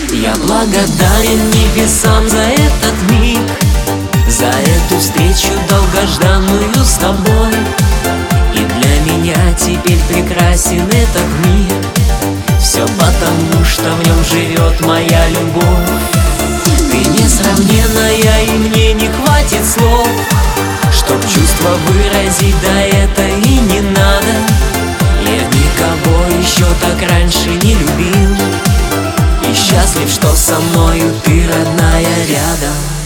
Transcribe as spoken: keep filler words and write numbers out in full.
Я благодарен небесам за этот миг, за эту встречу долгожданную с тобой. И для меня теперь прекрасен этот мир, все потому, что в нем живет моя любовь. Ты несравненная, и мне не хватит слов, чтоб чувства выразить, да это и не надо. Я никого еще так раньше не любил, и счастлив, что со мною ты, родная, рядом.